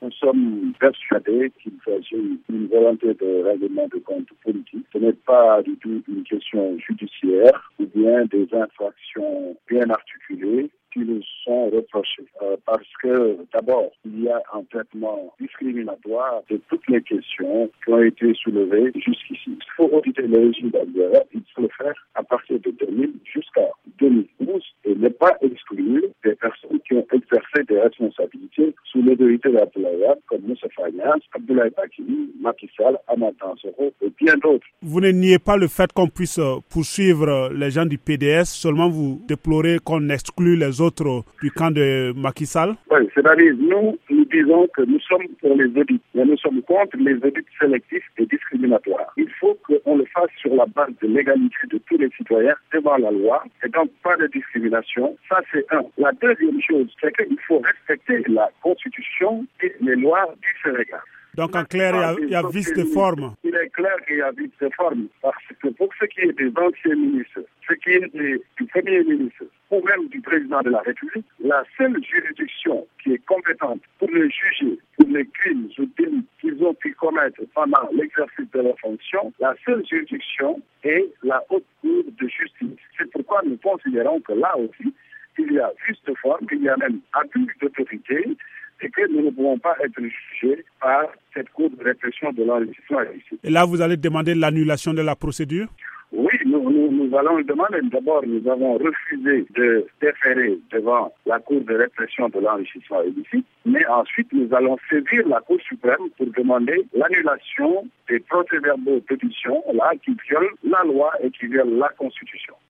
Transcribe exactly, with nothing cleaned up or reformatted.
nous sommes persuadés qu'il s'agit d'une volonté de règlement de comptes politique. Ce n'est pas du tout une question judiciaire ou bien des infractions bien articulées qui nous sont reprochées. Euh, parce que, d'abord, il y a un traitement discriminatoire de toutes les questions qui ont été soulevées jusqu'ici. Il faut auditer le régime d'Albert, il faut le faire à partir de deux mille jusqu'à deux mille douze et ne pas exclure des personnes qui ont exercé des responsabilités sous l'autorité d'Abdoulaye Wade, comme Moussa Niasse, Abdoulaye Bakili, Macky Sall, Amath Dansokho et bien d'autres. Vous ne niez pas le fait qu'on puisse poursuivre les gens du P D S, seulement vous déplorez qu'on exclue les autres du camp de Macky Sall? Oui, c'est-à-dire nous, nous disons que nous sommes pour les audits, mais nous sommes contre les audits sélectifs et discriminatoires. Il faut qu'on le fasse sur la base de l'égalité de tous les citoyens devant la loi et donc pas de discrimination. Ça, c'est un. La deuxième chose, c'est qu'il faut respecter la Constitution et les lois du Sénégal. Donc en clair, il y a, il y a vice de forme. Il est clair qu'il y a vice de forme parce que pour ce qui est des anciens ministres, ce qui est des, du Premier ministre ou même du Président de la République, la seule juridiction qui est compétente pour les juger pour les crimes ou délits qu'ils ont pu commettre pendant l'exercice de leur fonction, la seule juridiction est la Haute Cour de justice. C'est pourquoi nous considérons que là aussi, il y a vice de forme, il y a même abus d'autorité, et que nous ne pouvons pas être jugés par cette Cour de répression de l'enrichissement illicite. Et là, vous allez demander l'annulation de la procédure? Oui, nous, nous, nous allons le demander. D'abord, nous avons refusé de déférer devant la Cour de répression de l'enrichissement illicite, mais ensuite, nous allons saisir la Cour suprême pour demander l'annulation des procès-verbaux d'audition là, qui violent la loi et qui violent la Constitution.